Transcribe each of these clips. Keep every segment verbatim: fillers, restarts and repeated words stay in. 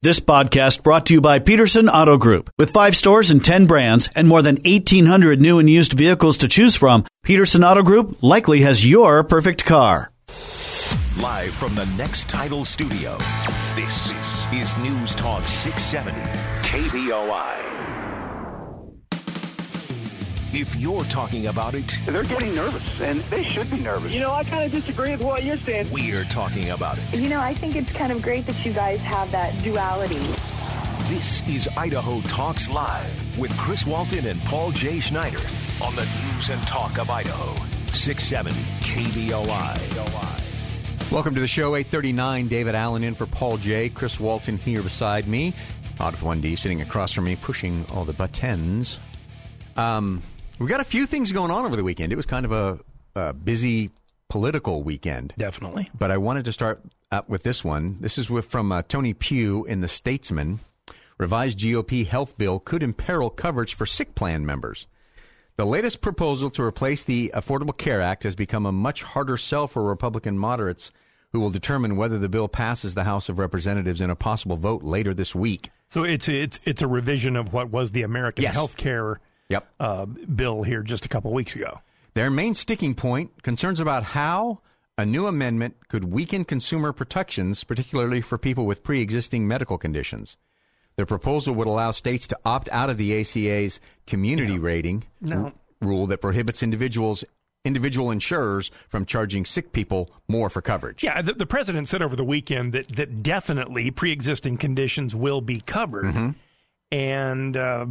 This podcast brought to you by Peterson Auto Group. With five stores and ten brands and more than eighteen hundred new and used vehicles to choose from, Peterson Auto Group likely has your perfect car. Live from the Next Title Studio, this is News Talk six seventy K B O I. If you're talking about it, they're getting nervous, and they should be nervous. You know, I kind of disagree with what you're saying. We're talking about it. You know, I think it's kind of great that you guys have that duality. This is Idaho Talks Live with Chris Walton and Paul J. Schneider on the News and Talk of Idaho, six seventy K B O I. Welcome to the show, eight thirty-nine. David Allen in for Paul J. Chris Walton here beside me. Odd one D sitting across from me, pushing all the buttons. Um... We've got a few things going on over the weekend. It was kind of a, a busy political weekend. Definitely. But I wanted to start out with this one. This is with, from uh, Tony Pugh in The Statesman. Revised G O P health bill could imperil coverage for sick plan members. The latest proposal to replace the Affordable Care Act has become a much harder sell for Republican moderates who will determine whether the bill passes the House of Representatives in a possible vote later this week. So it's a, it's it's a revision of what was the American yes. Health Care Yep. Uh, bill here just a couple weeks ago. Their main sticking point, concerns about how a new amendment could weaken consumer protections, particularly for people with pre-existing medical conditions. The proposal would allow states to opt out of the A C A's community yeah. rating no. r- rule that prohibits individuals individual insurers from charging sick people more for coverage. Yeah, the, the president said over the weekend that, that definitely pre-existing conditions will be covered. Mm-hmm. And uh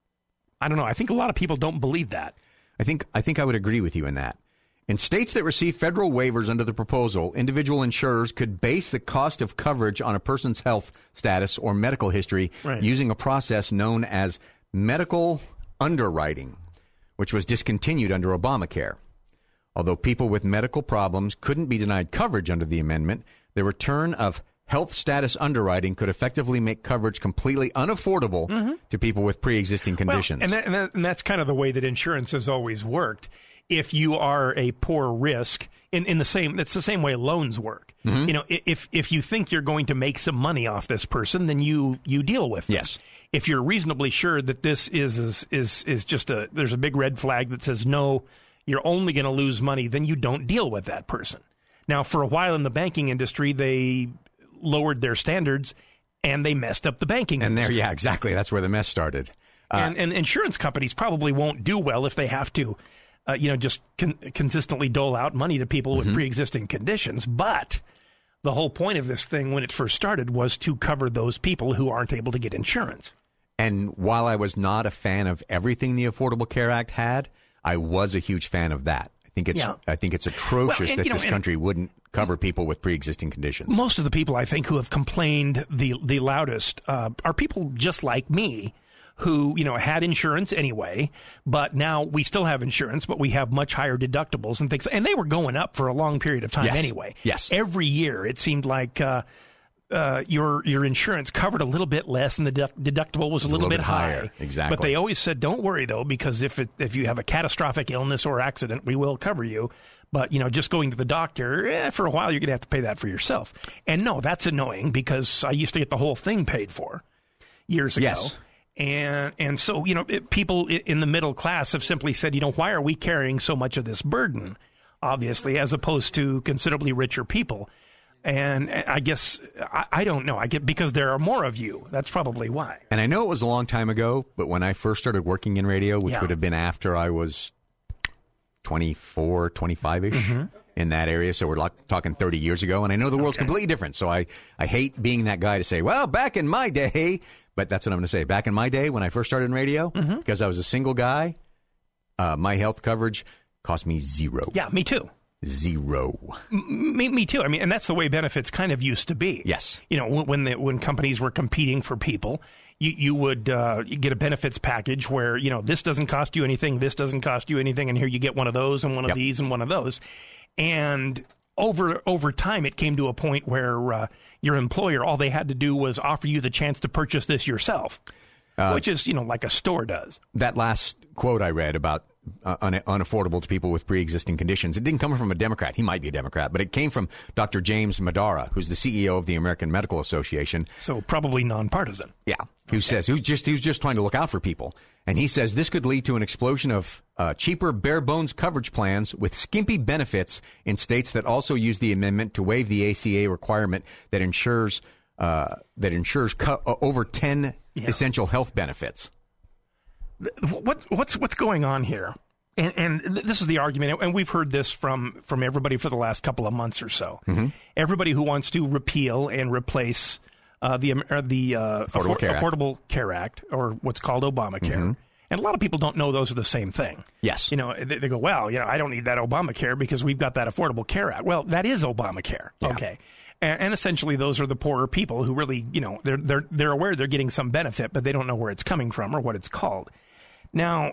I don't know. I think a lot of people don't believe that. I think I think I would agree with you in that. In states that receive federal waivers under the proposal, individual insurers could base the cost of coverage on a person's health status or medical history right. using a process known as medical underwriting, which was discontinued under Obamacare. Although people with medical problems couldn't be denied coverage under the amendment, the return of health status underwriting could effectively make coverage completely unaffordable mm-hmm. to people with pre-existing conditions. Well, and, that, and, that, and that's kind of the way that insurance has always worked. If you are a poor risk, in, in the same, it's the same way loans work. Mm-hmm. You know, if if you think you're going to make some money off this person, then you you deal with them. Yes. If you're reasonably sure that this is is is, is just a there's a big red flag that says no, you're only going to lose money, then you don't deal with that person. Now, for a while in the banking industry, they lowered their standards, and they messed up the banking and industry. there, yeah, exactly. That's where the mess started. Uh, and, and insurance companies probably won't do well if they have to, uh, you know, just con- consistently dole out money to people with mm-hmm. pre-existing conditions. But the whole point of this thing when it first started was to cover those people who aren't able to get insurance. And while I was not a fan of everything the Affordable Care Act had, I was a huge fan of that. I think it's yeah. I think it's atrocious well, and, that you know, this country wouldn't cover people with pre-existing conditions. Most of the people, I think, who have complained the the loudest uh, are people just like me who, you know, had insurance anyway, but now we still have insurance, but we have much higher deductibles and things. And they were going up for a long period of time yes. anyway. Yes. Every year it seemed like uh, uh, your your insurance covered a little bit less and the de- deductible was a little, a little bit, bit higher. high. Exactly. But they always said, don't worry, though, because if it, if you have a catastrophic illness or accident, we will cover you. But, you know, just going to the doctor, eh, for a while, you're going to have to pay that for yourself. And no, that's annoying because I used to get the whole thing paid for years ago. Yes. And and so, you know, it, people in the middle class have simply said, you know, why are we carrying so much of this burden, obviously, as opposed to considerably richer people? And I guess, I, I don't know, I get because there are more of you. That's probably why. And I know it was a long time ago, but when I first started working in radio, which yeah. would have been after I was twenty-four, twenty-five-ish mm-hmm. in that area, so we're like, talking thirty years ago, and I know the world's okay. completely different, so I, I hate being that guy to say, well, back in my day, but that's what I'm going to say. Back in my day, when I first started in radio, mm-hmm. because I was a single guy, uh, my health coverage cost me zero. Yeah, me too. Zero. Me, me too. I mean, and that's the way benefits kind of used to be. Yes. You know, when the, when companies were competing for people, you, you would uh, you get a benefits package where, you know, this doesn't cost you anything, this doesn't cost you anything, and here you get one of those and one of yep. these and one of those. And over over time, it came to a point where uh, your employer, all they had to do was offer you the chance to purchase this yourself, uh, which is, you know, like a store does. That last quote I read about uh, un- unaffordable to people with pre-existing conditions. It didn't come from a Democrat. He might be a Democrat, but it came from Doctor James Madara, who's the C E O of the American Medical Association. So probably nonpartisan. Yeah, who okay. says who's just who's just trying to look out for people, and he says this could lead to an explosion of uh, cheaper, bare bones coverage plans with skimpy benefits in states that also use the amendment to waive the A C A requirement that ensures uh, that ensures co- over ten yeah. essential health benefits. What, what's what's going on here? And, and this is the argument, and we've heard this from, from everybody for the last couple of months or so. Mm-hmm. Everybody who wants to repeal and replace uh, the uh, the uh, Affordable, Affor- Care Affordable Care Act, or what's called Obamacare. Mm-hmm. And a lot of people don't know those are the same thing. Yes. You know, they, they go, well, you know, I don't need that Obamacare because we've got that Affordable Care Act. Well, that is Obamacare. Yeah. Okay. And, and essentially those are the poorer people who really, you know, they're they're they're aware they're getting some benefit, but they don't know where it's coming from or what it's called. Now,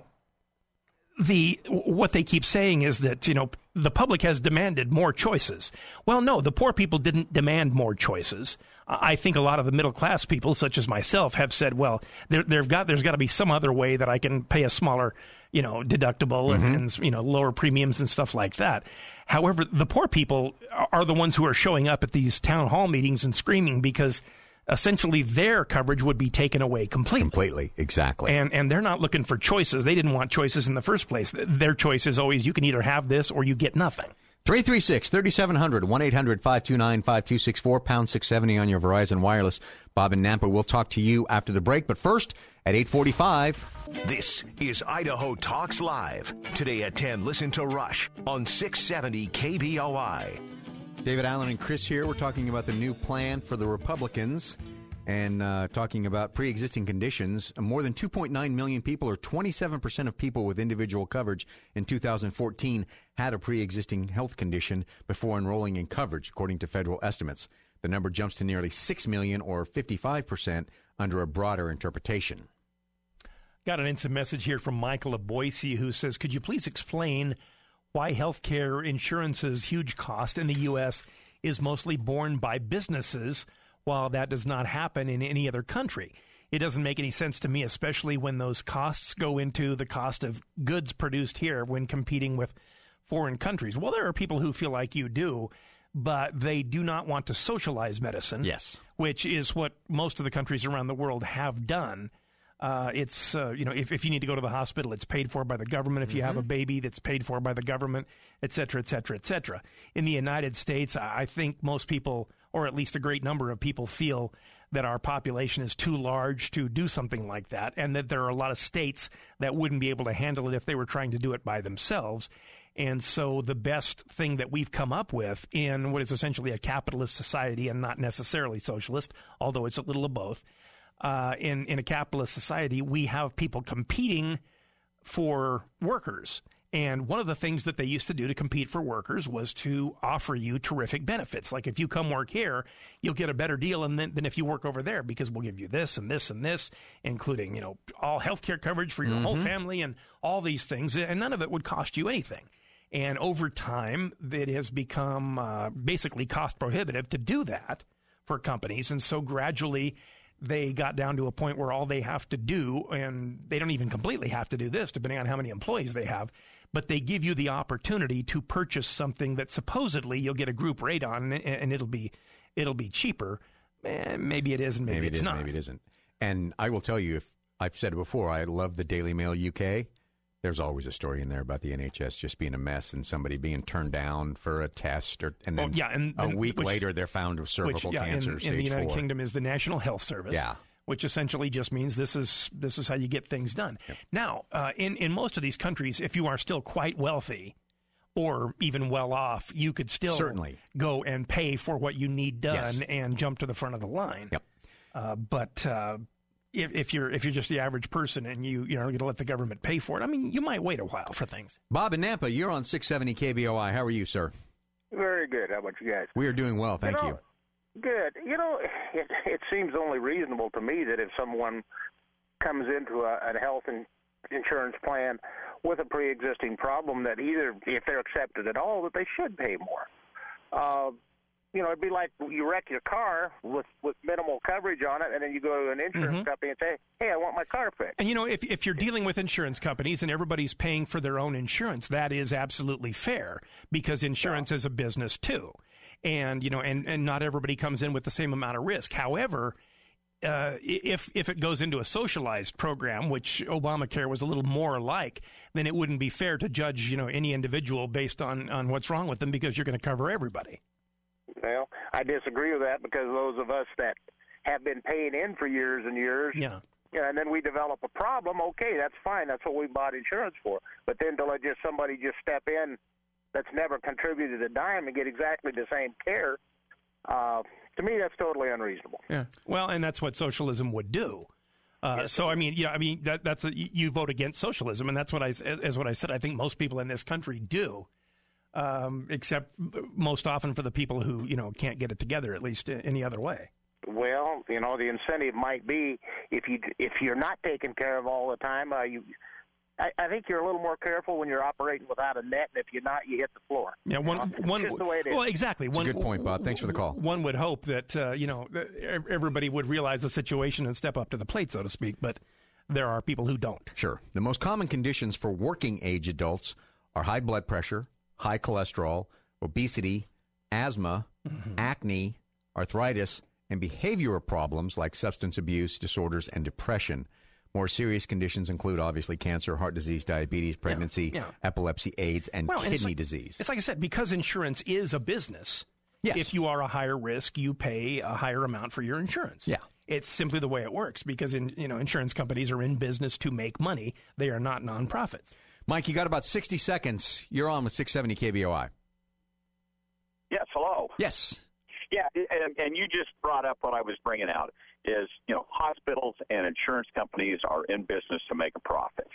the what they keep saying is that, you know, the public has demanded more choices. Well, no, the poor people didn't demand more choices. I think a lot of the middle class people, such as myself, have said, well, there, there've got there's got to be some other way that I can pay a smaller, you know, deductible and, mm-hmm. and you know lower premiums and stuff like that. However, the poor people are the ones who are showing up at these town hall meetings and screaming because essentially their coverage would be taken away completely. Completely, exactly. And and they're not looking for choices. They didn't want choices in the first place. Their choice is always you can either have this or you get nothing. three three six, three seven zero zero, one eight hundred, five two nine, five two six four, pound six seventy on your Verizon Wireless. Bob and Nampa will talk to you after the break. But first, at eight forty-five. This is Idaho Talks Live. Today at ten, listen to Rush on six seventy K B O I. David Allen and Chris here. We're talking about the new plan for the Republicans and uh, talking about pre-existing conditions. More than two point nine million people, or twenty-seven percent of people with individual coverage in two thousand fourteen, had a pre-existing health condition before enrolling in coverage, according to federal estimates. The number jumps to nearly six million, or fifty-five percent, under a broader interpretation. Got an instant message here from Michael of Boise who says, could you please explain why healthcare insurance's huge cost in the U S is mostly borne by businesses, while that does not happen in any other country? It doesn't make any sense to me, especially when those costs go into the cost of goods produced here when competing with foreign countries. Well, there are people who feel like you do, but they do not want to socialize medicine. Yes. Which is what most of the countries around the world have done. Uh, it's, uh, you know, if, if you need to go to the hospital, it's paid for by the government. If you mm-hmm. have a baby, that's paid for by the government, et cetera, et cetera, et cetera. In the United States, I think most people, or at least a great number of people, feel that our population is too large to do something like that, and that there are a lot of states that wouldn't be able to handle it if they were trying to do it by themselves. And so the best thing that we've come up with in what is essentially a capitalist society, and not necessarily socialist, although it's a little of both, Uh, in, in a capitalist society, we have people competing for workers. And one of the things that they used to do to compete for workers was to offer you terrific benefits. Like if you come work here, you'll get a better deal than, than if you work over there, because we'll give you this and this and this, including, you know, all health care coverage for your mm-hmm. whole family and all these things. And none of it would cost you anything. And over time, it has become uh, basically cost prohibitive to do that for companies. And so gradually they got down to a point where all they have to do, and they don't even completely have to do this, depending on how many employees they have, but they give you the opportunity to purchase something that supposedly you'll get a group rate on, and, and it'll be it'll be cheaper. Eh, maybe it is, and maybe, maybe it it's is, not. Maybe it isn't. And I will tell you, if I've said it before, I love the Daily Mail U K. There's always a story in there about the N H S just being a mess and somebody being turned down for a test, or and then oh, yeah, and, a and, week which, later they're found with cervical which, yeah, cancer, in, stage in the United four. Kingdom is the National Health Service. Yeah. Which essentially just means this is this is how you get things done. Yep. Now, uh, in, in most of these countries, if you are still quite wealthy or even well off, you could still Certainly. go and pay for what you need done yes. and jump to the front of the line. Yep. Uh, but uh, if, if you're if you're just the average person and you you know going to let the government pay for it, I mean, you might wait a while for things. Bob in Nampa, you're on six seventy K B O I. How are you, sir? Very good. How about you guys? We are doing well, thank you. Know, you. Good. You know, it, it seems only reasonable to me that if someone comes into a, a health in, insurance plan with a pre-existing problem, that either, if they're accepted at all, that they should pay more. Uh, you know, it'd be like you wreck your car with, with minimal coverage on it, and then you go to an insurance Mm-hmm. company and say, hey, I want my car fixed. And, you know, if, if you're dealing with insurance companies and everybody's paying for their own insurance, that is absolutely fair because insurance is a business too. And, you know, and, and not everybody comes in with the same amount of risk. However, uh, if if it goes into a socialized program, which Obamacare was a little more like, then it wouldn't be fair to judge, you know, any individual based on, on what's wrong with them because you're going to cover everybody. Well, I disagree with that because those of us that have been paying in for years and years, Yeah. yeah, and then we develop a problem, okay, that's fine. That's what we bought insurance for. But then to let just somebody just step in that's never contributed a dime and get exactly the same care, uh, to me, that's totally unreasonable. Yeah. Well, and that's what socialism would do. Uh, yes. So, I mean, yeah, I mean, that, that's a, you vote against socialism, and that's what I, as, as what I said, I think most people in this country do. Um, except most often for the people who, you know, can't get it together, at least any other way. Well, you know, the incentive might be if you if you're not taken care of all the time, uh, you. I, I think you're a little more careful when you're operating without a net, and if you're not, you hit the floor. Yeah, one, you know? one. Just the way it is. Well, exactly. That's one, a good point, Bob. Thanks for the call. One would hope that uh, you know everybody would realize the situation and step up to the plate, so to speak. But there are people who don't. Sure. The most common conditions for working age adults are high blood pressure, high cholesterol, obesity, asthma, mm-hmm. acne, arthritis, and behavioral problems like substance abuse disorders and depression. More serious conditions include, obviously, cancer, heart disease, diabetes, pregnancy, yeah, yeah. epilepsy, AIDS, and well, kidney and it's like, disease. It's like I said, because insurance is a business, yes. if you are a higher risk, you pay a higher amount for your insurance. Yeah. It's simply the way it works because in, you know, insurance companies are in business to make money. They are not nonprofits. Mike, you got about sixty seconds. You're on with six seventy K B O I. Yes, hello. Yes. Yeah, and, and you just brought up what I was bringing out is, you know, hospitals and insurance companies are in business to make a profit.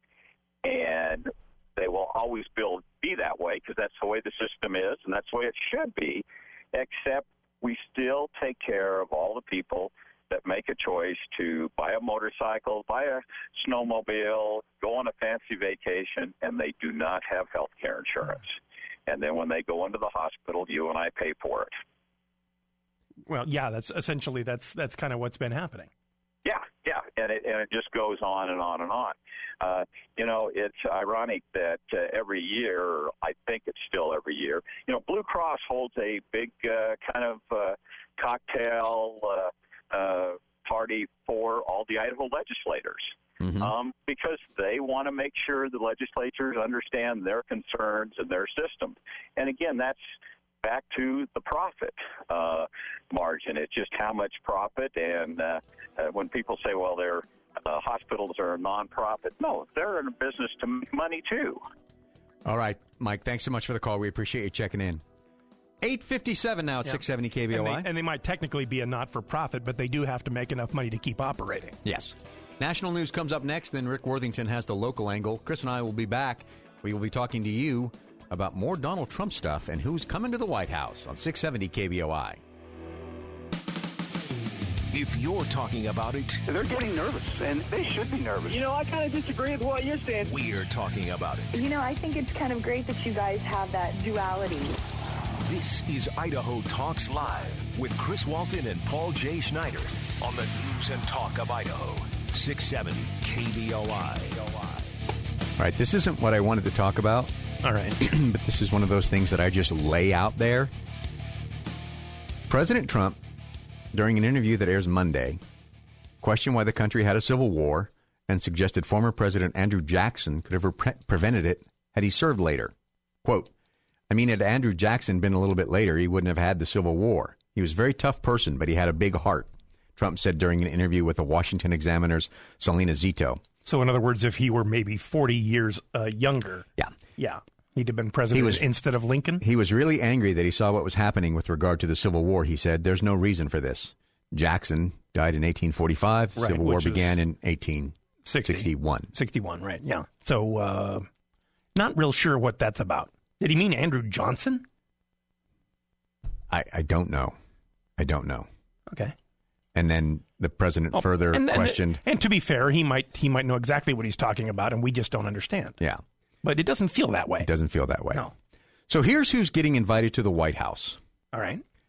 And they will always build, be that way because that's the way the system is and that's the way it should be, except we still take care of all the people that make a choice to buy a motorcycle, buy a snowmobile, go on a fancy vacation, and they do not have health care insurance. And then when they go into the hospital, you and I pay for it. Well, yeah, that's essentially that's that's kind of what's been happening. Yeah, yeah, and it and it just goes on and on and on. Uh, you know, it's ironic that uh, every year, I think it's still every year, you know, Blue Cross holds a big uh, kind of uh, cocktail uh, uh, party for all the Idaho legislators. Mm-hmm. Um, because they want to make sure the legislatures understand their concerns and their system. And again, that's back to the profit uh, margin. It's just how much profit. And uh, uh, when people say, well, they're uh, hospitals are a nonprofit, no, they're in a business to make money too. All right, Mike, thanks so much for the call. We appreciate you checking in. eight fifty-seven now at yeah. six seventy K B O I. And they, and they might technically be a not-for-profit, but they do have to make enough money to keep operating. Yes. National news comes up next, then Rick Worthington has the local angle. Chris and I will be back. We will be talking to you about more Donald Trump stuff and who's coming to the White House on six seventy K B O I. If you're talking about it, they're getting nervous, and they should be nervous. You know, I kind of disagree with what you're saying. We're talking about it. You know, I think it's kind of great that you guys have that duality. This is Idaho Talks Live with Chris Walton and Paul J. Schneider on the News and Talk of Idaho. six seventy K B O I. All right, this isn't what I wanted to talk about. All right. But this is one of those things that I just lay out there. President Trump, during an interview that airs Monday, questioned why the country had a civil war and suggested former President Andrew Jackson could have pre- prevented it had he served later. Quote, I mean, had Andrew Jackson been a little bit later, he wouldn't have had the Civil War. He was a very tough person, but he had a big heart, Trump said during an interview with the Washington Examiner's Selena Zito. So, in other words, if he were maybe forty years uh, younger, yeah, yeah, he'd have been president was, instead of Lincoln. He was really angry that he saw what was happening with regard to the Civil War. He said, there's no reason for this. Jackson died in eighteen forty-five. Right, Civil War began in eighteen sixty-one. sixty-one, right, yeah. So, uh, not real sure what that's about. Did he mean Andrew Johnson? I, I don't know. I don't know. Okay. And then the president oh, further and, questioned. And, and to be fair, he might he might know exactly what he's talking about, and we just don't understand. Yeah. But it doesn't feel that way. It doesn't feel that way. No. So here's who's getting invited to the White House. All right.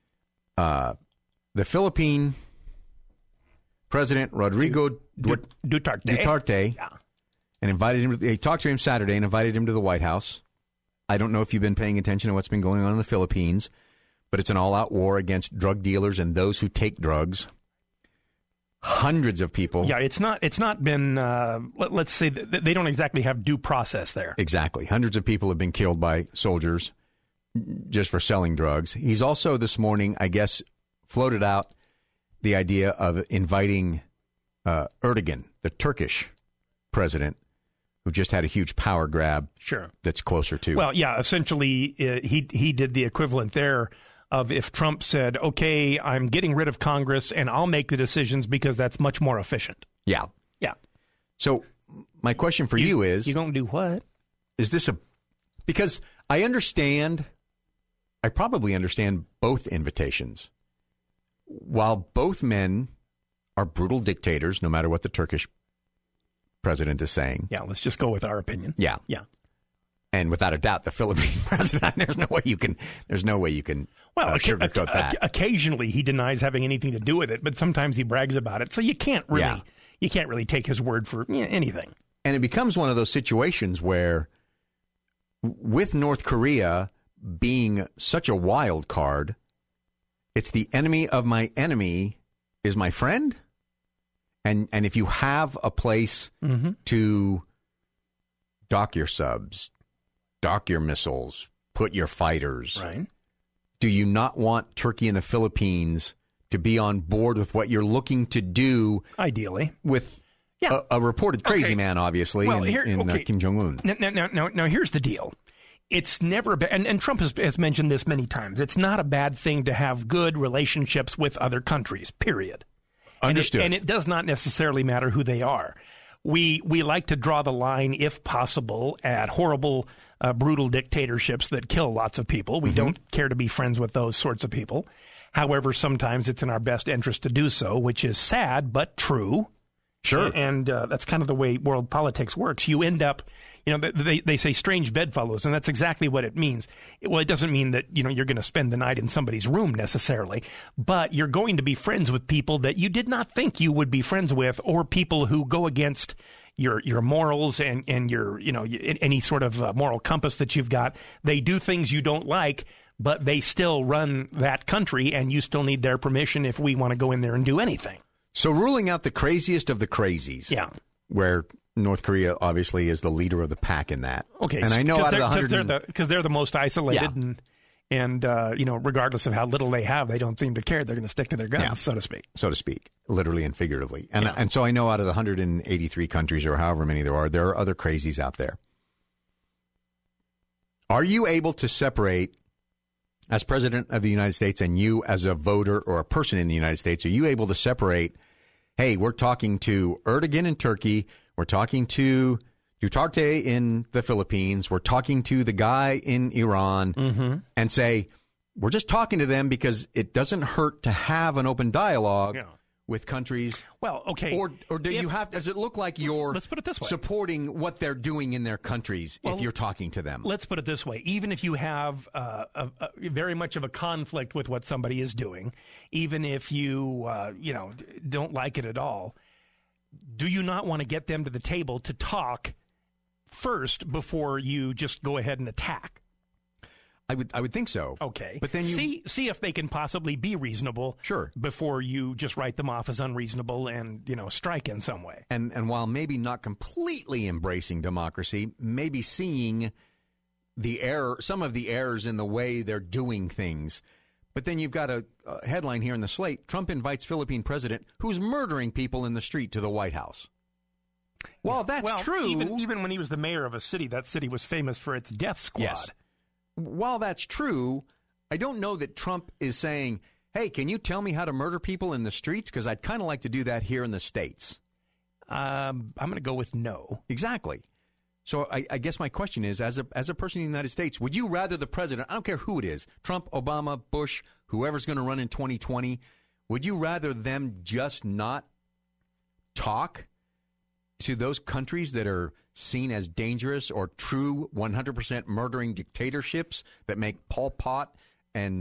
uh, the Philippine President Rodrigo Du- Duterte. Duterte Yeah. and invited him. He talked to him Saturday and invited him to the White House. I don't know if you've been paying attention to what's been going on in the Philippines, but it's an all-out war against drug dealers and those who take drugs. Hundreds of people. Yeah, it's not. It's not been. Uh, let, let's say that they don't exactly have due process there. Exactly. Hundreds of people have been killed by soldiers just for selling drugs. He's also this morning, I guess, floated out the idea of inviting uh, Erdogan, the Turkish president, who just had a huge power grab. Sure. That's closer to. Well, yeah. Essentially, uh, he he did the equivalent there of if Trump said, "Okay, I'm getting rid of Congress and I'll make the decisions because that's much more efficient." Yeah. Yeah. So my question for you, you is, you gonna do what? Is this a? Because I understand. I probably understand both invitations. While both men are brutal dictators, no matter what the Turkish president is saying. Yeah, let's just go with our opinion. Yeah. Yeah. And without a doubt, the Philippine president, there's no way you can, there's no way you can well, uh, okay, sugarcoat o- that. Occasionally he denies having anything to do with it, but sometimes he brags about it. So you can't really, Yeah. you can't really take his word for you know, anything. And it becomes one of those situations where with North Korea being such a wild card, it's the enemy of my enemy is my friend. And and if you have a place mm-hmm. to dock your subs, dock your missiles, put your fighters, right? Do you not want Turkey and the Philippines to be on board with what you're looking to do? Ideally. With yeah. a, a reported crazy okay. man, obviously, well, in, here, in okay. uh, Kim Jong-un. Now, now, now, now, here's the deal. It's never been, and, and Trump has, has mentioned this many times, it's not a bad thing to have good relationships with other countries, period. Understood. And it, and it does not necessarily matter who they are. We we like to draw the line, if possible, at horrible, uh, brutal dictatorships that kill lots of people. We mm-hmm. don't care to be friends with those sorts of people. However, sometimes it's in our best interest to do so, which is sad but true. Sure. And uh, that's kind of the way world politics works. You end up, you know, they they say strange bedfellows, and that's exactly what it means. Well, it doesn't mean that, you know, you're going to spend the night in somebody's room necessarily, but you're going to be friends with people that you did not think you would be friends with, or people who go against your your morals and, and your, you know, any sort of uh, moral compass that you've got. They do things you don't like, but they still run that country, and you still need their permission if we want to go in there and do anything. So ruling out the craziest of the crazies, yeah, where North Korea obviously is the leader of the pack in that. Okay, and I know out of the because hundred, they're, the, they're the most isolated, Yeah. and and uh, you know, regardless of how little they have, they don't seem to care. They're going to stick to their guns, Yeah. so to speak. so to speak, literally and figuratively. And Yeah. and so I know out of the one hundred eighty-three countries, or however many there are, there are other crazies out there. Are you able to separate, as president of the United States and you as a voter or a person in the United States, are you able to separate, hey, we're talking to Erdogan in Turkey, we're talking to Duterte in the Philippines, we're talking to the guy in Iran, Mm-hmm. and say, we're just talking to them because it doesn't hurt to have an open dialogue Yeah. with countries. Well, okay. Or or do If- you have, does it look like you're Let's put it this way. supporting what they're doing in their countries Well, if you're talking to them? Let's put it this way. Even if you have uh, a, a, very much of a conflict with what somebody is doing, even if you, uh, you know, d- don't like it at all, do you not want to get them to the table to talk first before you just go ahead and attack? I would I would think so. Okay. But then you see see if they can possibly be reasonable. Sure. Before you just write them off as unreasonable and, you know, strike in some way. And and while maybe not completely embracing democracy, maybe seeing the error, some of the errors in the way they're doing things. But then you've got a, a headline here in the Slate: Trump invites Philippine president who's murdering people in the street to the White House. Well, that's well, true. Even, even when he was the mayor of a city, that city was famous for its death squad. Yes. While that's true, I don't know that Trump is saying, hey, can you tell me how to murder people in the streets? Because I'd kind of like to do that here in the States. Um, I'm going to go with no. Exactly. So I, I guess my question is, as a as a person in the United States, would you rather the president, I don't care who it is, Trump, Obama, Bush, whoever's going to run in twenty twenty, would you rather them just not talk to those countries that are seen as dangerous or true one hundred percent murdering dictatorships that make Pol Pot and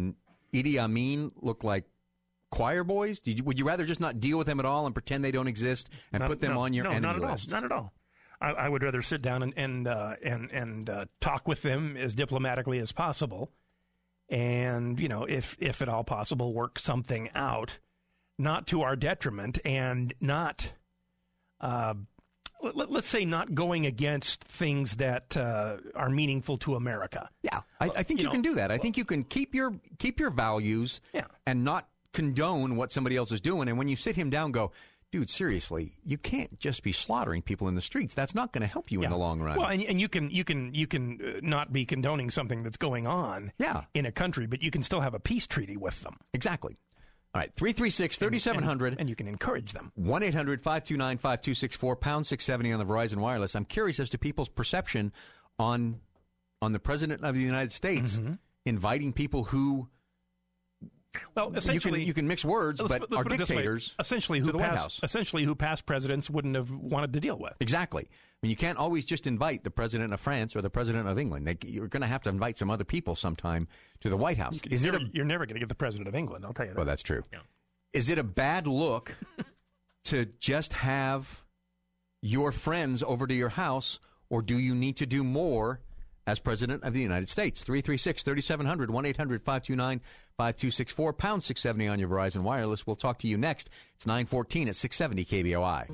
Idi Amin look like choir boys? Did you, would you rather just not deal with them at all and pretend they don't exist and not, put them no, on your no, enemy not at list? all. Not at all. I, I would rather sit down and and uh, and and uh, talk with them as diplomatically as possible, and you know, if if at all possible, work something out, not to our detriment, and not, uh, let, let's say, not going against things that uh, are meaningful to America. Yeah, I, I think you, you you know, can do that. I well, think you can keep your keep your values yeah. and not condone what somebody else is doing. And when you sit him down, go, dude, seriously, you can't just be slaughtering people in the streets. That's not going to help you yeah. in the long run. Well, and, and you can you can you can uh, not be condoning something that's going on yeah. in a country, but you can still have a peace treaty with them. Exactly. All right, three three six, three seven zero zero. And, and you can encourage them. one eight hundred five two nine five two six four, pound six seventy on the Verizon Wireless. I'm curious as to people's perception on on the President of the United States mm-hmm. inviting people who, well, essentially, you can, you can mix words, let's, but let's are put it this way. dictators essentially to who the White past, House. Essentially who past presidents wouldn't have wanted to deal with. Exactly. I mean, you can't always just invite the President of France or the President of England. They, you're going to have to invite some other people sometime to the White House. You Is never, it a, you're never going to get the President of England, I'll tell you that. well, that's true. Yeah. Is it a bad look to just have your friends over to your house, or do you need to do more as President of the United States? three three six, three seven zero zero, one eight hundred five two nine five two six four, pound six seventy on your Verizon Wireless. We'll talk to you next. It's nine fourteen at six seventy K B O I.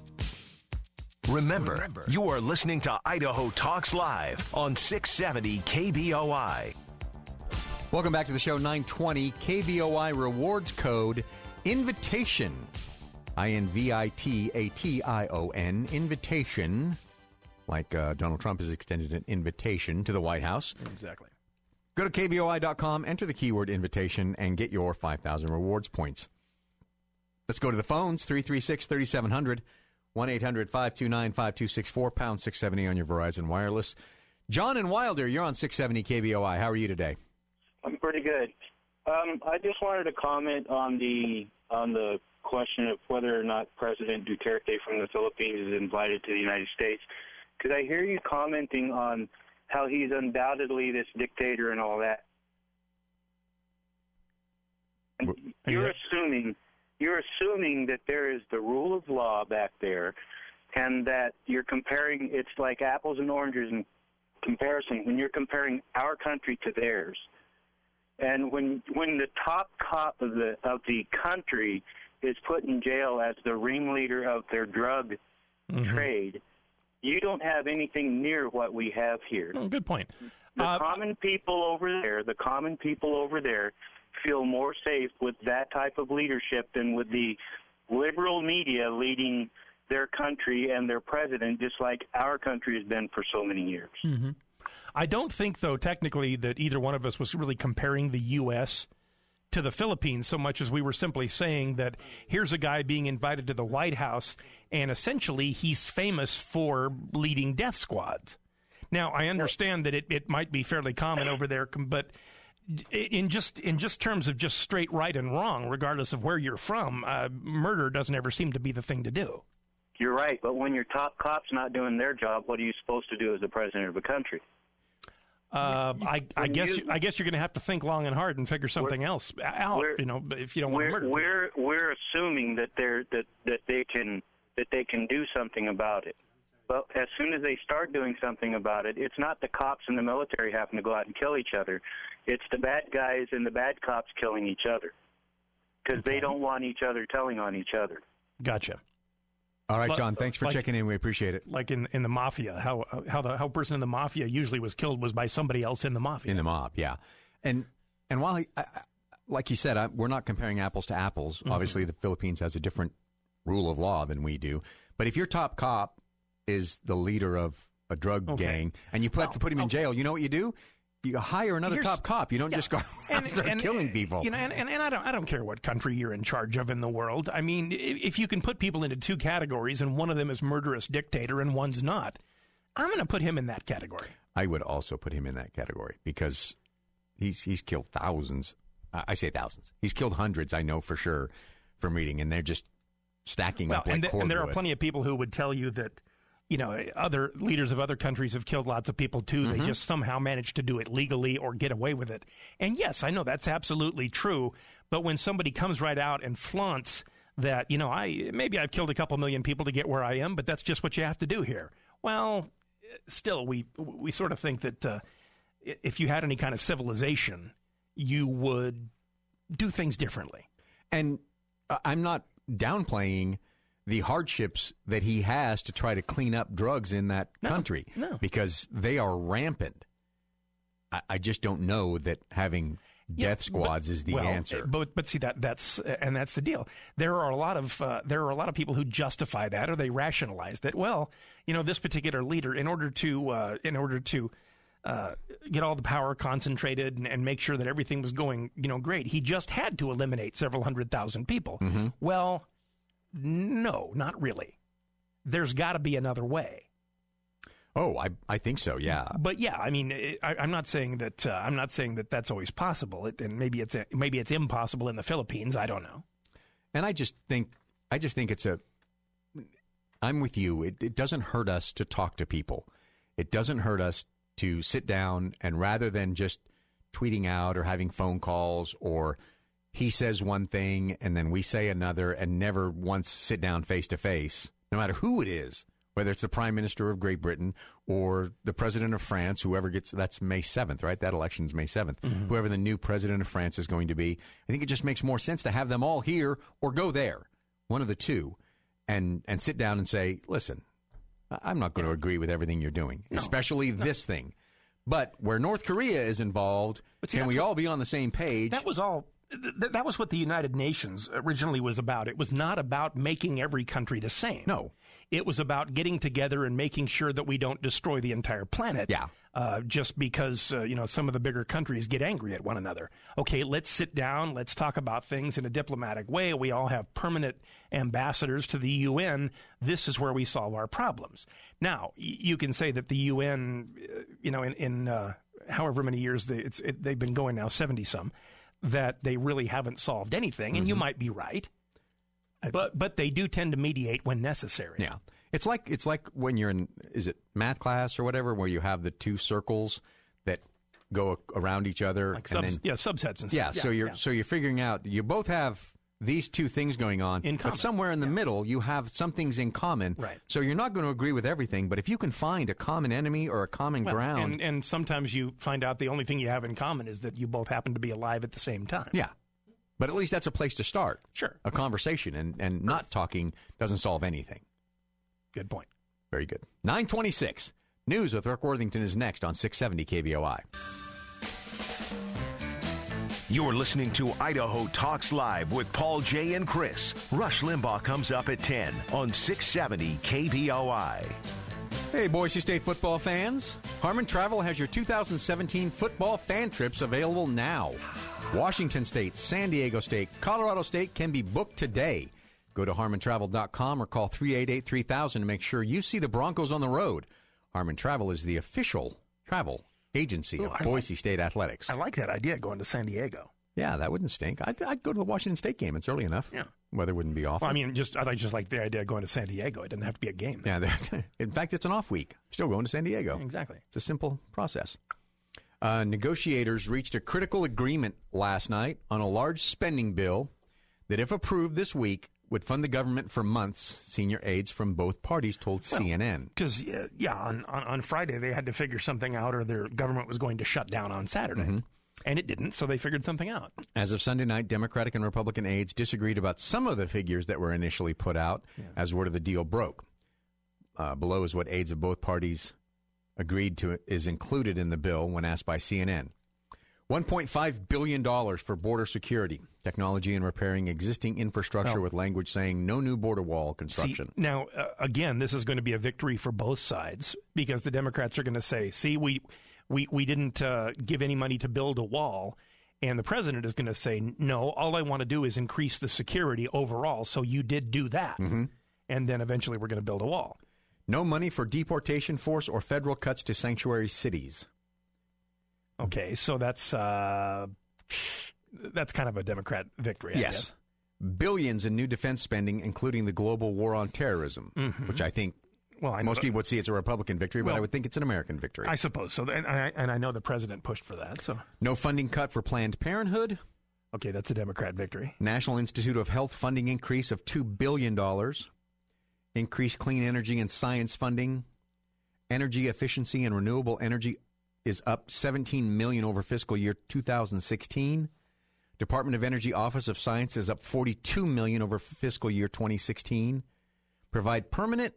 Remember, Remember, you are listening to Idaho Talks Live on six seventy K B O I. Welcome back to the show. Nine twenty K B O I rewards code INVITATION. I N V I T A T I O N. Invitation. Like uh, Donald Trump has extended an invitation to the White House. Exactly. Go to K B O I dot com, enter the keyword invitation, and get your five thousand rewards points. Let's go to the phones. three three six, three seven zero zero, one eight hundred five two nine five two six four, pound six seventy on your Verizon Wireless. John and Wilder, you're on six seventy K B O I. How are you today? I'm pretty good. Um, I just wanted to comment on the on the question of whether or not President Duterte from the Philippines is invited to the United States. Could I hear you commenting on how he's undoubtedly this dictator and all that? And you're assuming you're assuming that there is the rule of law back there, and that you're comparing. It's like apples and oranges in comparison when you're comparing our country to theirs. And when when the top cop of the of the country is put in jail as the ringleader of their drug mm-hmm. trade, you don't have anything near what we have here. Oh, good point. The uh, common people over there, the common people over there, feel more safe with that type of leadership than with the liberal media leading their country and their president, just like our country has been for so many years. Mm-hmm. I don't think, though, technically, that either one of us was really comparing the U S to the Philippines so much as we were simply saying that here's a guy being invited to the White House, and essentially he's famous for leading death squads. Now, I understand that it, it might be fairly common over there, but in just in just terms of just straight right and wrong, regardless of where you're from, uh, murder doesn't ever seem to be the thing to do. You're right, but when your top cop's not doing their job, what are you supposed to do as the president of a country? Uh, I, I guess you, I guess you're going to have to think long and hard and figure something else out. You know, if you don't want to murder. We're we're assuming that they're that, that they can that they can do something about it. But as soon as they start doing something about it, it's not the cops and the military having to go out and kill each other. It's the bad guys and the bad cops killing each other because okay. they don't want each other telling on each other. Gotcha. All right, John, thanks for like, checking in. We appreciate it. Like in, in the mafia, how how the how a person in the mafia usually was killed was by somebody else in the mafia. In the mob, yeah. And and while, he, I, I, like you said, I, we're not comparing apples to apples. Mm-hmm. Obviously, the Philippines has a different rule of law than we do. But if your top cop is the leader of a drug okay. gang and you put, well, put him in okay. jail, you know what you do? You hire another Here's, top cop. You don't yeah. just go and start and, killing people. You know, and, and, and I don't I don't care what country you're in charge of in the world. I mean, if you can put people into two categories and one of them is murderous dictator and one's not, I'm going to put him in that category. I would also put him in that category because he's he's killed thousands. I say thousands. He's killed hundreds, I know for sure, from reading, and they're just stacking well, up like and, the, cordwood. And there are plenty of people who would tell you that you know, other leaders of other countries have killed lots of people too. Mm-hmm. They just somehow managed to do it legally or get away with it. And yes, I know that's absolutely true. But when somebody comes right out and flaunts that, you know, I maybe I've killed a couple million people to get where I am, but that's just what you have to do here. Well, still, we we sort of think that uh, if you had any kind of civilization, you would do things differently. And I'm not downplaying the hardships that he has to try to clean up drugs in that no, country no. because they are rampant. I, I just don't know that having yeah, death squads but, is the well, answer. But but see that that's and that's the deal. There are a lot of uh, there are a lot of people who justify that or they rationalize that. Well, you know, this particular leader, in order to uh, in order to Uh, get all the power concentrated and, and make sure that everything was going, you know, great. He just had to eliminate several hundred thousand people. Mm-hmm. Well, no, not really. There's got to be another way. Oh, I I think so. Yeah, but yeah, I mean, it, I, I'm not saying that uh, I'm not saying that that's always possible. It, and maybe it's a, maybe it's impossible in the Philippines. I don't know. And I just think I just think it's a. I'm with you. It, it doesn't hurt us to talk to people. It doesn't hurt us to sit down and rather than just tweeting out or having phone calls or he says one thing and then we say another and never once sit down face to face, no matter who it is, whether it's the Prime Minister of Great Britain or the President of France, whoever gets, that's May seventh, right? That election's May seventh. Mm-hmm. Whoever the new President of France is going to be, I think it just makes more sense to have them all here or go there, one of the two, and, and sit down and say, listen, I'm not going to agree with everything you're doing, no, especially no. this thing. But where North Korea is involved, see, can we what, all be on the same page? That was all. Th- that was what the United Nations originally was about. It was not about making every country the same. No. It was about getting together and making sure that we don't destroy the entire planet. Yeah. Uh, just because, uh, you know, some of the bigger countries get angry at one another. Okay, let's sit down. Let's talk about things in a diplomatic way. We all have permanent ambassadors to the U N. This is where we solve our problems. Now, y- you can say that the U N, uh, you know, in, in uh, however many years they, it's, it, they've been going now, seventy-some, that they really haven't solved anything. And mm-hmm. you might be right. But but they do tend to mediate when necessary. Yeah. It's like it's like when you're in, is it math class or whatever, where you have the two circles that go around each other. Like and subs, then, yeah, subsets and stuff. Yeah, yeah so you're yeah. so you're figuring out, you both have these two things going on, in common. But somewhere in the yeah. middle, you have some things in common. Right. So you're not going to agree with everything, but if you can find a common enemy or a common well, ground. And, and sometimes you find out the only thing you have in common is that you both happen to be alive at the same time. Yeah. But at least that's a place to start. Sure. A conversation, and, and not talking doesn't solve anything. Good point. Very good. nine twenty-six. News with Rick Worthington is next on six seventy K B O I. You're listening to Idaho Talks Live with Paul Jay and Chris. Rush Limbaugh comes up at ten on six seventy K B O I. Hey, Boise State football fans. Harmon Travel has your two thousand seventeen football fan trips available now. Washington State, San Diego State, Colorado State can be booked today. Go to harmon travel dot com or call three eight eight, three thousand to make sure you see the Broncos on the road. Harmon Travel is the official travel agency Ooh, of I Boise like, State Athletics. I like that idea, going to San Diego. Yeah, that wouldn't stink. I'd, I'd go to the Washington State game. It's early enough. Yeah. Weather wouldn't be awful. Well, I mean, just I just like the idea of going to San Diego. It doesn't have to be a game. Yeah, in fact, it's an off week. Still going to San Diego. Yeah, exactly. It's a simple process. Uh, negotiators reached a critical agreement last night on a large spending bill that, if approved this week, would fund the government for months. Senior aides from both parties told well, C N N. Because, uh, yeah, on, on, on Friday they had to figure something out or their government was going to shut down on Saturday. Mm-hmm. And it didn't, so they figured something out. As of Sunday night, Democratic and Republican aides disagreed about some of the figures that were initially put out yeah. as word of the deal broke. Uh, below is what aides of both parties agreed to is included in the bill when asked by C N N. one point five billion dollars for border security, technology, and repairing existing infrastructure well, with language saying no new border wall construction. See, now, uh, again, this is going to be a victory for both sides because the Democrats are going to say, see, we we, we didn't uh, give any money to build a wall. And the president is going to say, no, all I want to do is increase the security overall. So you did do that. Mm-hmm. And then eventually we're going to build a wall. No money for deportation force or federal cuts to sanctuary cities. Okay, so that's uh, that's kind of a Democrat victory, I yes. guess. Billions in new defense spending, including the global war on terrorism, mm-hmm. which I think Well, I know most that, people would see it's a Republican victory, but well, I would think it's an American victory. I suppose so. And I, and I know the president pushed for that. So no funding cut for Planned Parenthood. Okay, that's a Democrat victory. National Institute of Health funding increase of two billion dollars. Increased clean energy and science funding. Energy efficiency and renewable energy is up seventeen million dollars over fiscal year two thousand sixteen. Department of Energy Office of Science is up forty-two million dollars over fiscal year twenty sixteen. Provide permanent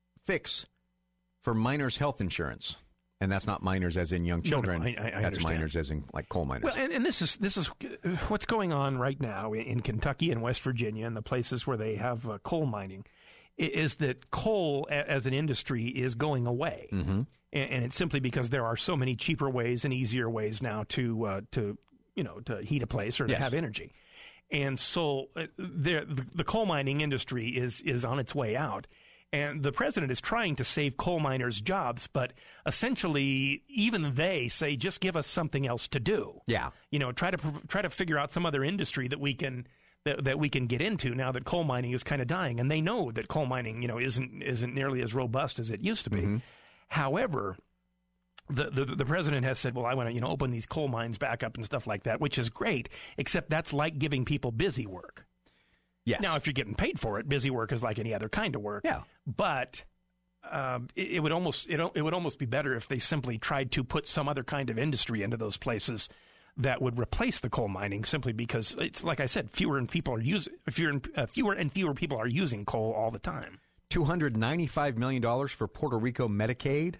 fix for minors' health insurance. And that's not minors as in young children. No, no, I, I that's understand. minors as in like coal miners. Well, and, and this is this is what's going on right now in Kentucky and West Virginia and the places where they have uh, coal mining, is that coal as an industry is going away. Mm-hmm. And, and it's simply because there are so many cheaper ways and easier ways now to uh, to you know to heat a place or to yes. have energy. And so uh, the, the coal mining industry is is on its way out. And the president is trying to save coal miners' jobs, but essentially even they say, just give us something else to do. Yeah. You know, try to try to figure out some other industry that we can that, that we can get into now that coal mining is kind of dying. And they know that coal mining, you know, isn't isn't nearly as robust as it used to be. Mm-hmm. However, The, the the president has said, well, I want to, you know, open these coal mines back up and stuff like that, which is great, except that's like giving people busy work. Yes. Now, if you're getting paid for it, busy work is like any other kind of work. Yeah. But um, it, it would almost it, it would almost be better if they simply tried to put some other kind of industry into those places that would replace the coal mining, simply because it's like I said, fewer and people are using fewer and, uh, fewer and fewer people are using coal all the time. two hundred ninety-five million dollars for Puerto Rico Medicaid.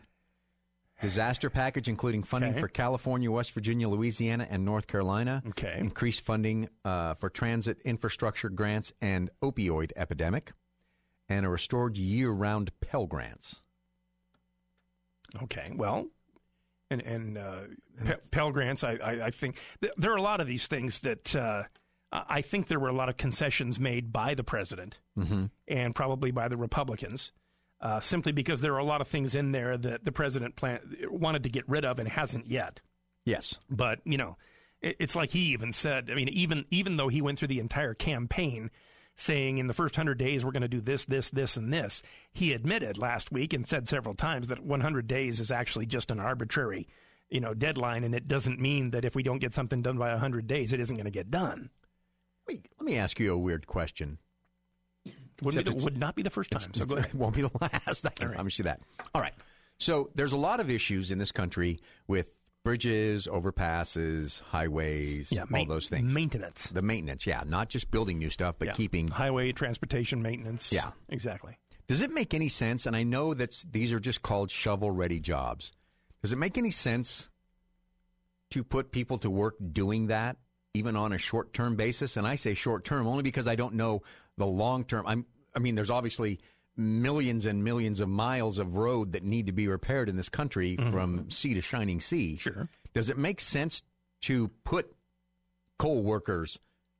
Disaster package, including funding okay. for California, West Virginia, Louisiana, and North Carolina. Okay. Increased funding uh, for transit infrastructure grants and opioid epidemic. And a restored year-round Pell Grants. Okay, well, and, and uh, Pe- Pell Grants, I, I, I think th- there are a lot of these things that uh, I think there were a lot of concessions made by the president mm-hmm. and probably by the Republicans. Uh, simply because there are a lot of things in there that the president plan- wanted to get rid of and hasn't yet. Yes. But, you know, it, it's like he even said, I mean, even even though he went through the entire campaign saying in the first one hundred days we're going to do this, this, this, and this, he admitted last week and said several times that one hundred days is actually just an arbitrary, you know, deadline, and it doesn't mean that if we don't get something done by one hundred days, it isn't going to get done. Wait, let me ask you a weird question. Would, be the, would not be the first time. So go ahead. It won't be the last. I can right. promise you that. All right. So there's a lot of issues in this country with bridges, overpasses, highways, yeah, ma- all those things. Maintenance. The maintenance, yeah. Not just building new stuff, but yeah. keeping... Highway, transportation, maintenance. Yeah. Exactly. Does it make any sense? And I know that these are just called shovel-ready jobs. Does it make any sense to put people to work doing that, even on a short-term basis? And I say short-term only because I don't know the long-term. I'm, I mean, there's obviously millions and millions of miles of road that need to be repaired in this country mm-hmm. from sea to shining sea. Sure. Does it make sense to put coal workers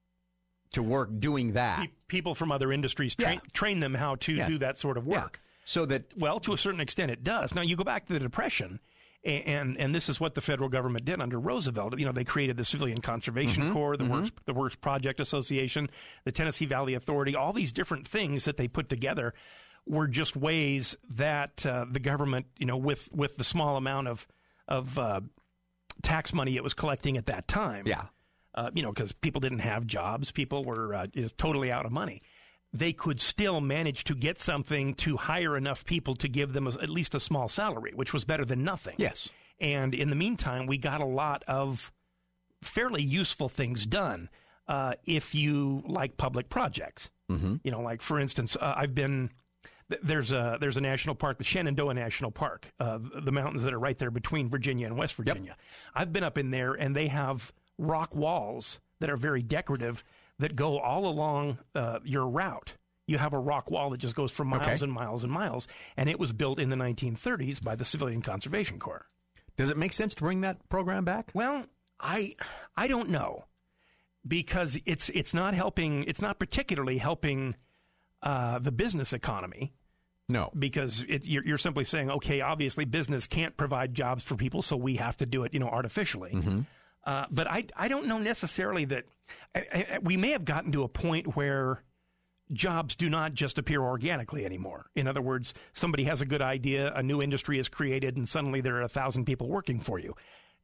to work doing that? People from other industries, train, yeah. train them how to yeah. do that sort of work. Yeah. So that... Well, to a certain extent it does. Now, you go back to the Depression... And and this is what the federal government did under Roosevelt. You know, they created the Civilian Conservation mm-hmm, Corps, the mm-hmm. Works the Works Project Association, the Tennessee Valley Authority. All these different things that they put together were just ways that uh, the government, you know, with with the small amount of of uh, tax money it was collecting at that time. Yeah, uh, you know, because people didn't have jobs, people were uh, just totally out of money. They could still manage to get something to hire enough people to give them a, at least a small salary, which was better than nothing. Yes. And in the meantime, we got a lot of fairly useful things done uh, if you like public projects. Mm-hmm. You know, like, for instance, uh, I've been... There's a there's a national park, the Shenandoah National Park, uh, the mountains that are right there between Virginia and West Virginia. Yep. I've been up in there, and they have rock walls that are very decorative that go all along uh, your route. You have a rock wall that just goes for miles okay. and miles and miles, and it was built in the nineteen thirties by the Civilian Conservation Corps. Does it make sense to bring that program back? Well, I I don't know, because it's it's not helping. It's not particularly helping uh, the business economy. No, because it, you're, you're simply saying, okay, obviously business can't provide jobs for people, so we have to do it, you know, artificially. Mm-hmm. Uh, but I, I don't know necessarily that I, I, we may have gotten to a point where jobs do not just appear organically anymore. In other words, somebody has a good idea, a new industry is created, and suddenly there are a thousand people working for you.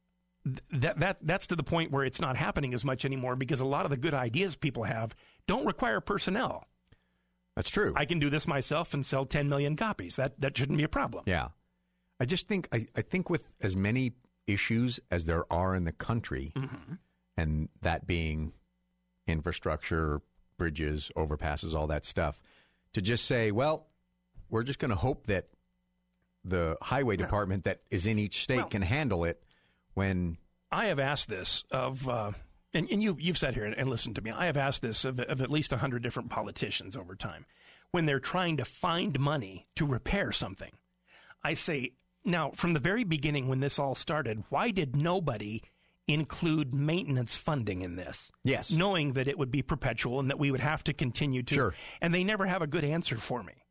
That that that's to the point where it's not happening as much anymore because a lot of the good ideas people have don't require personnel. That's true. I can do this myself and sell ten million copies. That that shouldn't be a problem. Yeah. I just think I, I think with as many issues as there are in the country, mm-hmm. and that being infrastructure, bridges, overpasses, all that stuff, to just say, well, we're just going to hope that the highway department that is in each state well, can handle it. When I have asked this of, uh, and, and you, you've sat here and, and listened to me, I have asked this of, of at least one hundred different politicians over time. When they're trying to find money to repair something, I say, now, from the very beginning when this all started, why did nobody include maintenance funding in this? Yes. Knowing that it would be perpetual and that we would have to continue to. Sure. And they never have a good answer for me.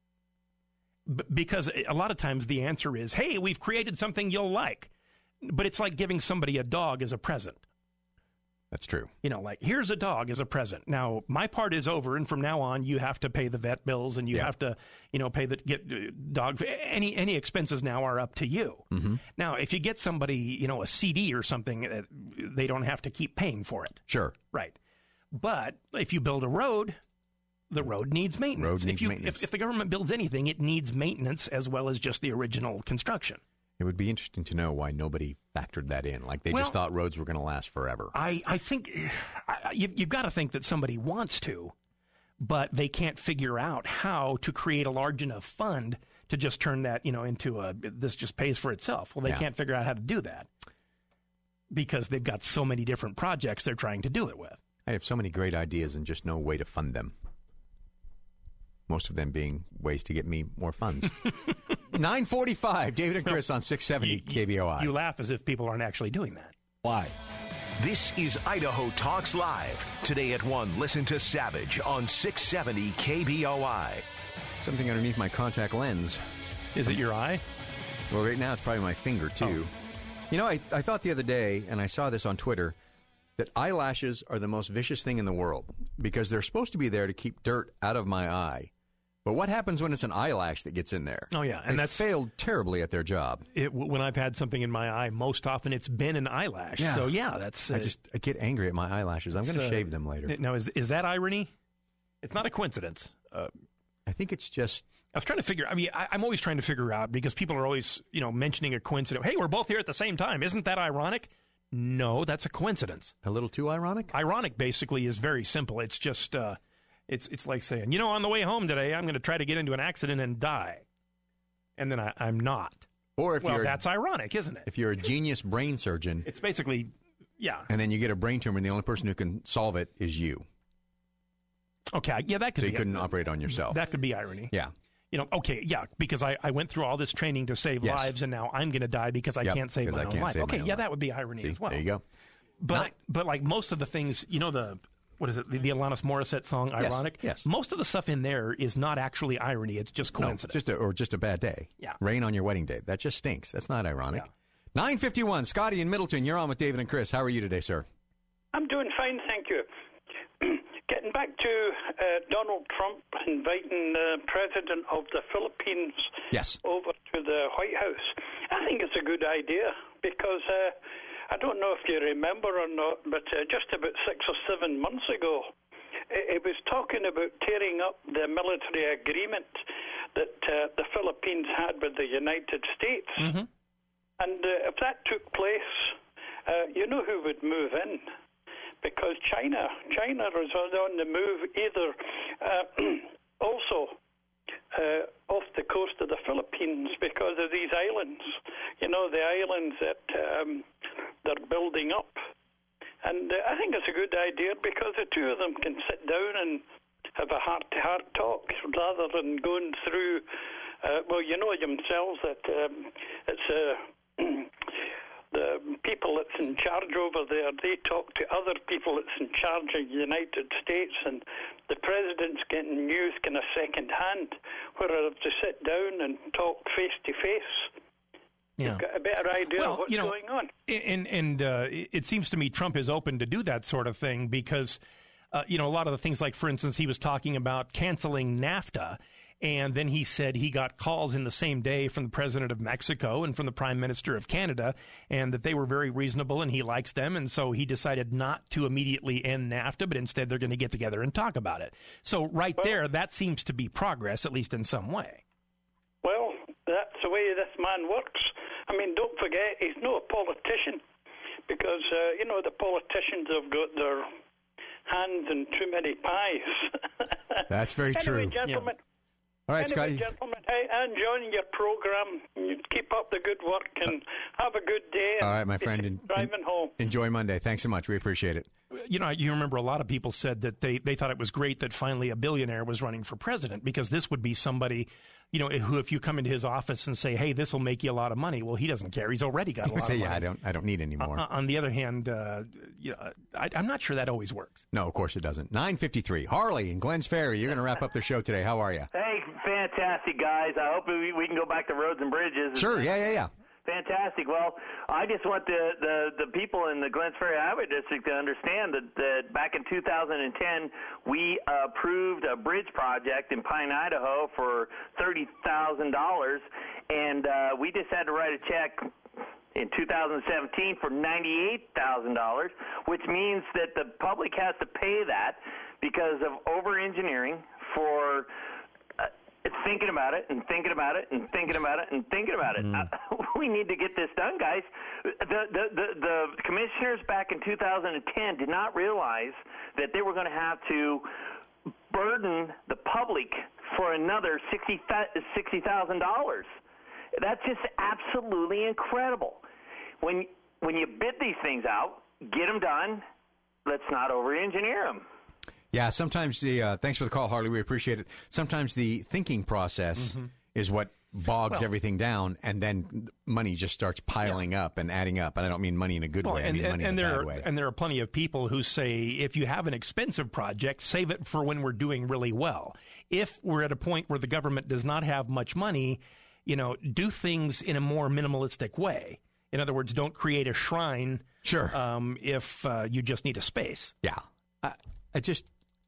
B- because a lot of times the answer is, hey, we've created something you'll like. But it's like giving somebody a dog as a present. That's true. You know, like, here's a dog as a present. Now, my part is over, and from now on, you have to pay the vet bills, and you yeah. have to, you know, pay the get uh, dog. Any any expenses now are up to you. Mm-hmm. Now, if you get somebody, you know, a C D or something, uh, they don't have to keep paying for it. Sure. Right. But if you build a road, the road needs maintenance. Road needs if you, maintenance. If, if the government builds anything, it needs maintenance as well as just the original construction. It would be interesting to know why nobody factored that in. Like they well, just thought roads were going to last forever. I, I think I, you, you've got to think that somebody wants to, but they can't figure out how to create a large enough fund to just turn that, you know, into a, this just pays for itself. Well, they yeah. can't figure out how to do that because they've got so many different projects they're trying to do it with. I have so many great ideas and just no way to fund them. Most of them being ways to get me more funds. nine forty-five, David and Chris on six seventy you, K B O I. You laugh as if people aren't actually doing that. Why? This is Idaho Talks Live. Today at one, listen to Savage on six seventy K B O I. Something underneath my contact lens. Is it your eye? Well, right now it's probably my finger, too. Oh. You know, I, I thought the other day, and I saw this on Twitter, that eyelashes are the most vicious thing in the world because they're supposed to be there to keep dirt out of my eye. But what happens when it's an eyelash that gets in there? Oh, yeah. And they that's failed terribly at their job. It, when I've had something in my eye, most often it's been an eyelash. Yeah. So, yeah, that's... Uh, I just I get angry at my eyelashes. I'm going to uh, shave them later. Now, is is that irony? It's not a coincidence. Uh, I think it's just... I was trying to figure... I mean, I, I'm always trying to figure out, because people are always, you know, mentioning a coincidence. Hey, we're both here at the same time. Isn't that ironic? No, that's a coincidence. A little too ironic? Ironic, basically, is very simple. It's just... Uh, It's it's like saying, you know, on the way home today, I'm going to try to get into an accident and die. And then I, I'm not. Or if well, you're, that's ironic, isn't it? If you're a genius brain surgeon. It's basically, yeah. And then you get a brain tumor and the only person who can solve it is you. Okay, yeah, that could so be. you couldn't a, operate on yourself. That could be irony. Yeah. You know, okay, yeah, because I, I went through all this training to save yes. lives, and now I'm going to die because I yep, can't save my I own can't life. Save Okay, my own yeah, life. that would be irony See, as well. There you go. But, Not, but like most of the things, you know, the... What is it? The, the Alanis Morissette song, Ironic? Yes, yes. Most of the stuff in there is not actually irony. It's just coincidence. No, just a, or just a bad day. Yeah. Rain on your wedding day. That just stinks. That's not ironic. Yeah. nine fifty-one, Scotty in Middleton. You're on with David and Chris. How are you today, sir? I'm doing fine, thank you. Getting back to uh, Donald Trump inviting the president of the Philippines yes. over to the White House. I think it's a good idea because... Uh, I don't know if you remember or not, but uh, just about six or seven months ago, it, it was talking about tearing up the military agreement that uh, the Philippines had with the United States. Mm-hmm. And uh, if that took place, uh, you know who would move in? Because China, China was on the move either uh, also uh, off the coast of the Philippines because of these islands. You know, the islands that um, they're building up. And uh, I think it's a good idea because the two of them can sit down and have a heart-to-heart talk rather than going through, uh, well, you know themselves that um, it's uh, the people that's in charge over there, they talk to other people that's in charge of the United States, and the president's getting news kind of second-hand, whereas to sit down and talk face-to-face. Yeah. You've got a better idea well, of what's you know, going on. And, and uh, it seems to me Trump is open to do that sort of thing because uh, you know, a lot of the things like, for instance, he was talking about canceling NAFTA. And then he said he got calls in the same day from the president of Mexico and from the prime minister of Canada, and that they were very reasonable and he likes them. And so he decided not to immediately end NAFTA, but instead they're going to get together and talk about it. So right well, there, that seems to be progress, at least in some way. Well, that's the way this man works. I mean, don't forget, he's not a politician because, uh, you know, the politicians have got their hands in too many pies. That's very anyway, true. Gentlemen, yeah. All right, anyway, Scotty. gentlemen, hey, enjoying your program. You keep up the good work and have a good day. All right, my friend. En- driving home. Enjoy Monday. Thanks so much. We appreciate it. You know, you remember a lot of people said that they, they thought it was great that finally a billionaire was running for president, because this would be somebody, you know, who, if you come into his office and say, hey, this will make you a lot of money, well, he doesn't care. He's already got a lot say, of money. Yeah, I don't, I don't need any more. Uh, on the other hand, uh, you know, I, I'm not sure that always works. No, of course it doesn't. nine fifty-three. Harley in Glens Ferry, you're going to wrap up the show today. How are you? Hey, fantastic, guys. I hope we, we can go back to roads and bridges. Sure, yeah, yeah, yeah. Fantastic. Well, I just want the, the, the people in the Glens Ferry Highway District to understand that, that back in two thousand ten, we approved a bridge project in Pine, Idaho for thirty thousand dollars, and uh, we just had to write a check in two thousand seventeen for ninety-eight thousand dollars, which means that the public has to pay that because of over-engineering for thinking about it and thinking about it and thinking about it and thinking about it. Mm. Uh, we need to get this done, guys. The, the the the commissioners back in two thousand ten did not realize that they were going to have to burden the public for another sixty thousand dollars. That's just absolutely incredible. When when you bid these things out, get them done. Let's not over-engineer them. Yeah, sometimes the uh, thanks for the call, Harley. We appreciate it. Sometimes the thinking process mm-hmm. is what bogs well, everything down, and then money just starts piling yeah. up and adding up. And I don't mean money in a good well, way. And, I mean and, money and in a there bad are, way. And there are plenty of people who say, if you have an expensive project, save it for when we're doing really well. If we're at a point where the government does not have much money, you know, do things in a more minimalistic way. In other words, don't create a shrine. Sure. Um, if uh, you just need a space. Yeah, I, I just.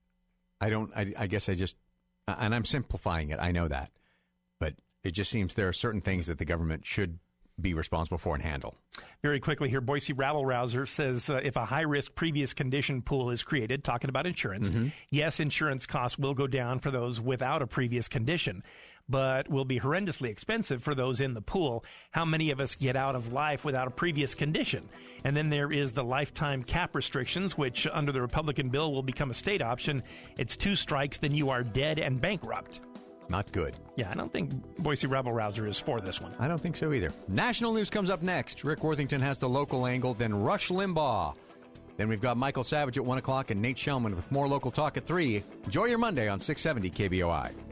I don't, I, I guess I just, and I'm simplifying it, I know that, but it just seems there are certain things that the government should be responsible for and handle. Very quickly here, Boise Rattle Rouser says uh, if a high-risk previous condition pool is created, talking about insurance, mm-hmm. yes, insurance costs will go down for those without a previous condition, but will be horrendously expensive for those in the pool. How many of us get out of life without a previous condition? And then there is the lifetime cap restrictions, which under the Republican bill will become a state option. It's two strikes, then you are dead and bankrupt. Not good. Yeah, I don't think Boise Rebel Rouser is for this one. I don't think so either. National news comes up next. Rick Worthington has the local angle, then Rush Limbaugh. Then we've got Michael Savage at one o'clock and Nate Shellman with more local talk at three. Enjoy your Monday on six seventy K B O I.